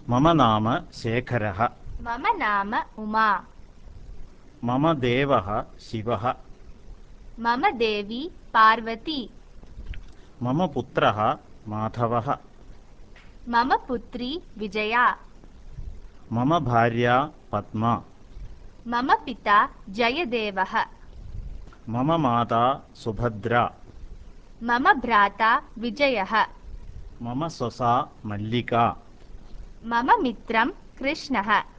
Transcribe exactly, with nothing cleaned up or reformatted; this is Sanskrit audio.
मम नाम शेखरः। मम नाम उमा। मम देवः शिवः। मम देवी पार्वती। मम पुत्रः माधवः। मम पुत्री विजया। मम भार्या पद्मा। मम पिता जयदेवः। मम माता सुभद्रा। मम भ्राता विजयः। मम स्वसा मल्लिका। मम मित्रं कृष्णः।